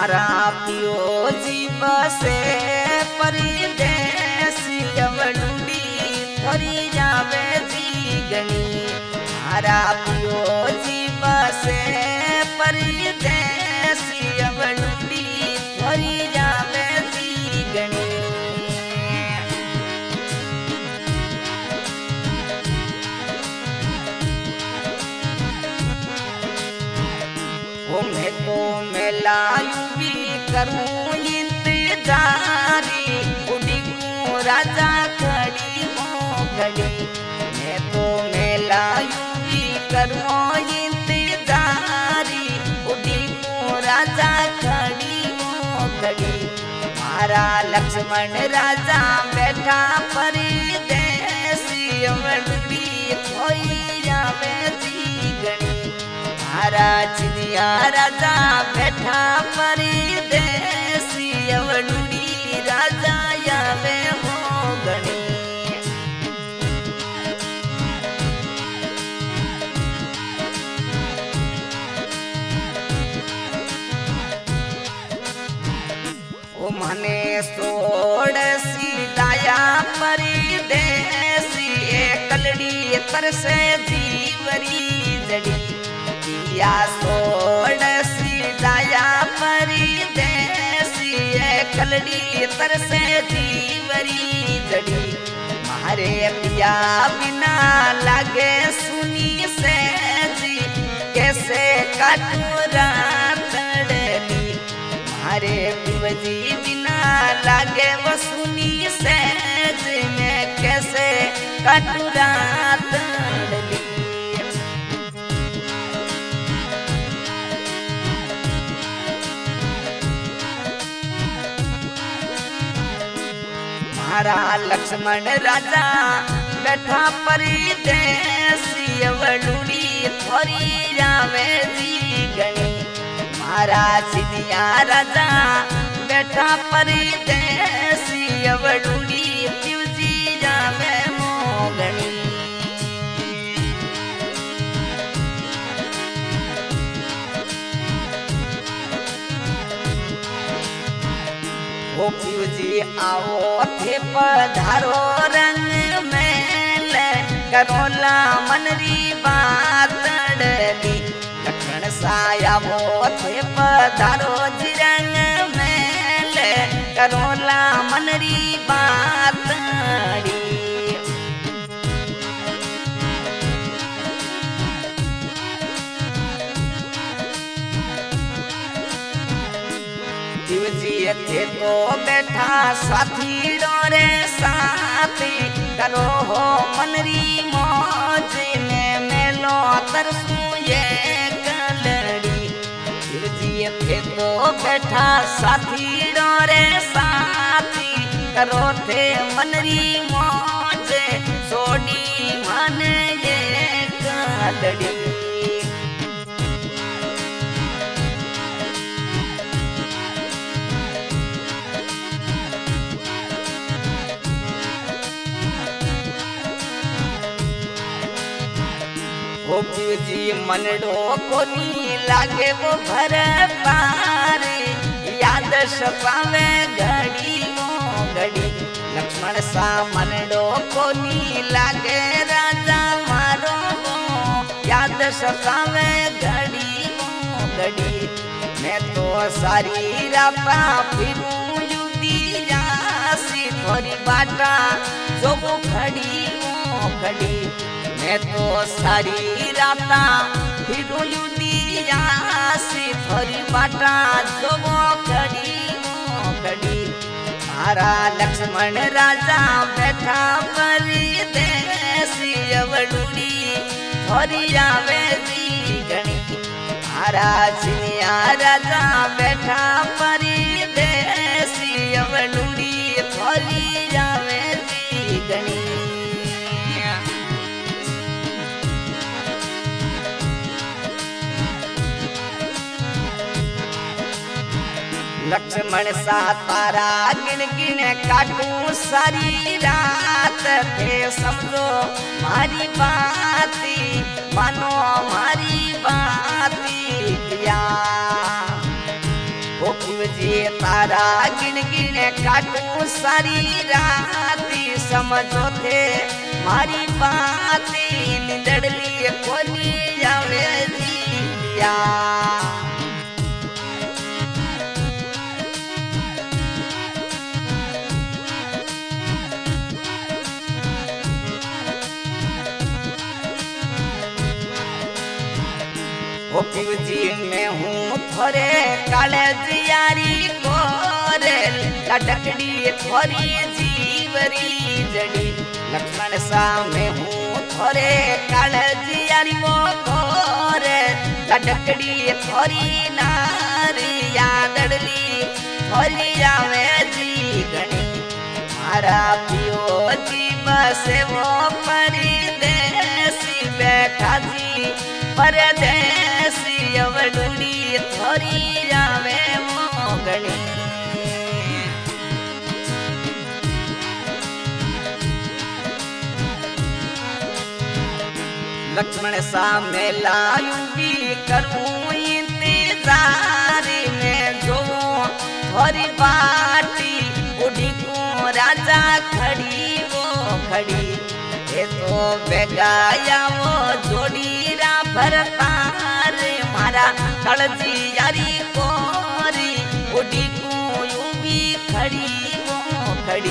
मारा पियो जीव से परदेसी अवडूडी थोरी जावे जी गणी। मारा पियो जीव से परदेसी अवडूडी थोरी जावे जी गणी। मैं तो मेलायू भी करूं इंतजारी उड़ी को राजा खड़ी हो घड़ी। मैं तो मेलायू भी करूं इंतजारी उड़ी को राजा खड़ी हो घड़ी। मारा लक्ष्मण राजा बैठा परदेसी अवडूडी थोई जावे जी गणी। मारा चिनिया राजा बैठा परदेसी अवडूडी राजा यावे हो गणी। ओ मने सोड़सी दाया परदेसी कलड़ी तरसे जीवरी जड़ी। या सोड़सी दाया परदेसी कलड़ी तरसे जीवरी जड़ी। मारे पिया बिना लागे सुनी से जी कैसे काटू रात डली। मारे पिवजी बिना लागे वो सुनी से जी मैं कैसे काटू रात डली। मारा लक्ष्मण राजा बैठा परदेसी अवडूडी थोरी जावे जी गणी। मारा सिनिया राजा बैठा परदेसी अवडूडी पिवजी जावे मोगणी। ओ पिवजी आओ थे पधारो रंग मेल करोला मनरी बात डली। लखन साया वो थे पधारो जी रंग मेल करोला मनरी बात डली। शिवजी थे तो बैठा साथी डोरे साथी करो हो मनरी मौज में मेलो तरसू ये कलड़ी। शिवजी थे तो बैठा साथी डोरे साथी करो थे मनरी मौज सोडी मन ये कलड़ी। ओ पिवजी मनडो कोनी लागे वो भर पार याद सपावे घड़ी वो घड़ी। लक्ष्मण सा मनडो कोनी लागे राजा मारो याद सपावे घड़ी वो घड़ी। मैं तो सारी रापा फिरूं युदी जासी थोरी बाटा जो वो घड़ी वो घड़ी। मैं तो सारी राता फिरूं युदी जासी थोरी बाटा जो वो घड़ी। मारा लक्ष्मण राजा बैठा परदेसी अवडूडी थोरी जावे जी गणी। मारा चिनिया राजा बैठा परदेसी अवडूडी थोरी जावे जी गणी। लक्ष्मण सा तारा गिन गिन काटू सारी रात थे समझो मारी बाती मानो मारी बाती किया। ओ शिवजी तारा गिन गिन काटू सारी राती समझो थे मारी बाती निंदड़ली कोनी आवे जिया ओ शिवजी मैं हूँ थोरे काले जियारी कोरे लटकड़ी थोरी जीवरी जड़ी लक्ष्मण सा मैं हूँ थोरे काले जियारी वो कोरे लटकड़ी थोरी नारी यादड़ली थोरी आवे जी गणी मारा पियो जी बसे वो परदेसी बैठा जी परदेसी अवडुड़ी थोरी आवे मोगणी लक्ष्मण सा मैं लायूंगी करूं इंतजार में जो थोरी बाटी उड़ी को राजा खड़ी वो खड़ी ये तो बेगाया वो जोड़ी रा भरतार मारा कलजी यारी कोरी उड़ी को यूं भी खड़ी वो खड़ी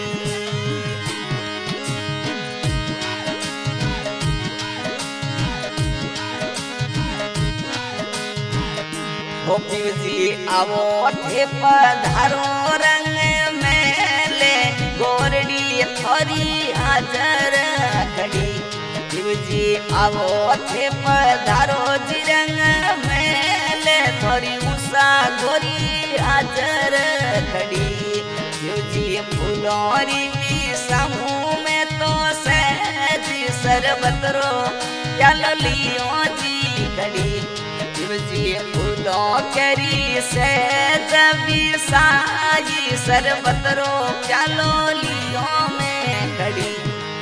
ओ शिवजी आवो थे पधारो रंग मेले गोरड़ी थोरी हाजर खड़ी शिवजी आवो थे पधारो जी रंग मेले थोरी उषा गोरी हाजर खड़ी शिवजी फूलोरी भी समूह में तो सहजी सरबतरो प्यालो लियो जी खड़ी शिवजी फूलों करी से जबी साई सरबतरो प्यालो लियो में खड़ी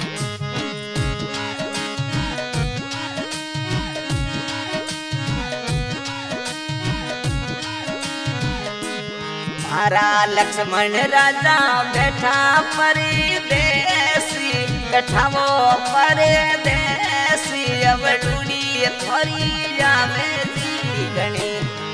मारा लक्ष्मण राजा बैठा परदेसी बैठा वो परदेसी अवडुड़ी थोरी आवे गणी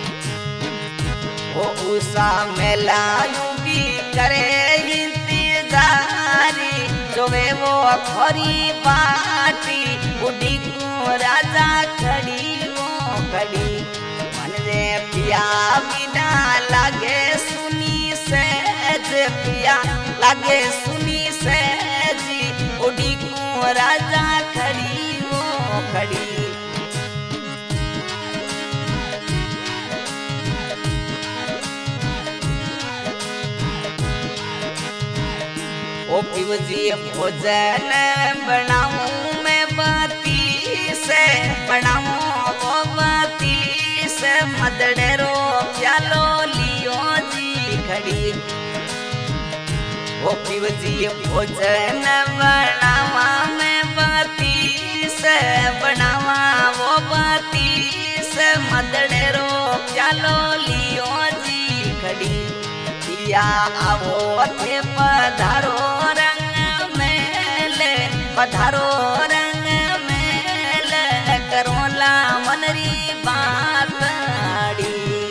ओ उषा में लायूंगी करे इंतजारी जो वे वो थोरी बाटी उड़ी को राजा खड़ी वो खड़ी मन रे पिया बिना लागे सुनी सहज पिया लागे सुनी सहजी उड़ी को राजा खड़ी वो खड़ी ओ शिवजी भोजन बनाऊं मैं बाती से बनाऊं वो बाती से मदड़ेरो प्यालो लियो जी खड़ी ओ शिवजी भोजन बनावा मैं बाती से बनावा वो बाती से मदड़ेरो प्यालो लियो जी खड़ी पिया आवो थे पधारो रंग मेले पधारो रंग मेले करोला मनरी बातड़ी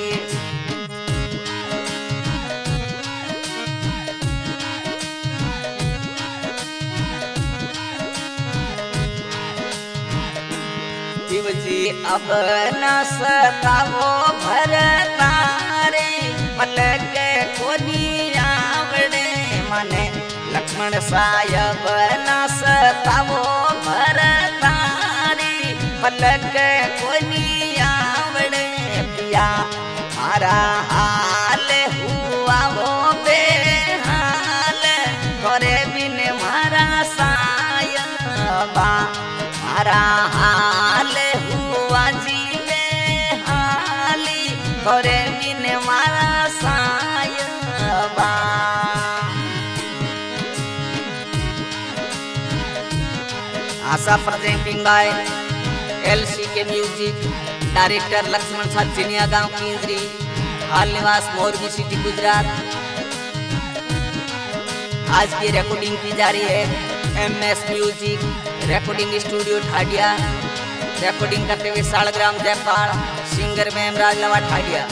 शिवजी अब न सतावो भरतारे मलक कोनी आवड़े माने लक्ष्मण सायब न सतावो भरतारी मलक कोनी आवड़े पिया मारा हाल हुआ वो बेहाल तोरे बिन मारा सायबा मारा हाल हुआ जी बेहाली तोरे बिन मारा सायबा Asha presenting by LCK music director Laxman साहब चिनिया गांव की इंद्री हाल निवास मोरबी सिटी गुजरात। आज की रिकॉर्डिंग की जा रही है MS music recording studio Thadiya. Recording करते हुए सालग्राम जयपाल, सिंगर में हेमराज लवा ठाडिया।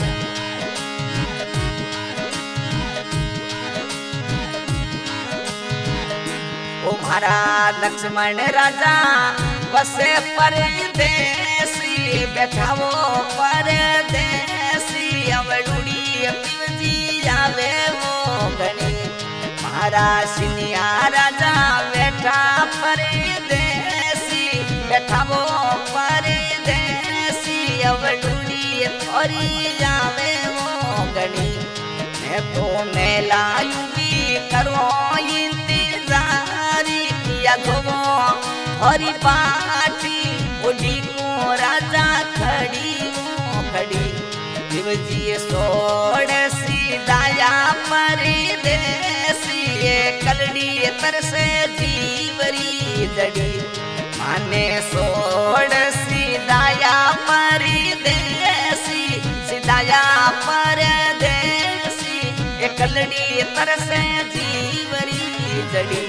ओ महाराज लक्ष्मण राजा बसे परदेसी, बैठावो परदेसी, अवड़ुड़ी पिवजी जावे वो गणी। महाराज सिनिया राजा बैठा परदेसी, बैठावो परदेसी, अवड़ुड़ी थोड़ी जावे वो गणी। मैं तो मेला यूंगी करो इंतजारी, किया धोवो हरी पाटी, ओढ़ी को राजा खड़ी वो खड़ी। शिवजी सोड़ सीधाया परदेसी, कलड़ी तरसे जीवरी जड़ी। माने सोड़ सीधाया परदेसी, सीधाया परदेसी, कलड़ी तरसे जीवरी जड़ी।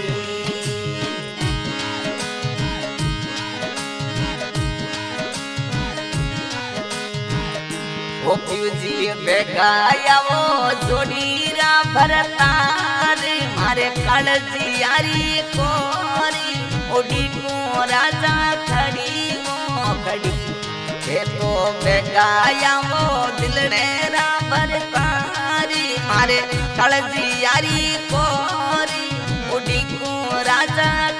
ओ पिवजी बेगाया वो जोड़ीरा भरतार, मारे कालजी यारी कोरी, ओढ़ी को राजा खड़ी वो खड़ी। ये तो बेगाया वो दिलड़ेरा भरतारी, मारे कालजी यारी कोरी, ओढ़ी को राजा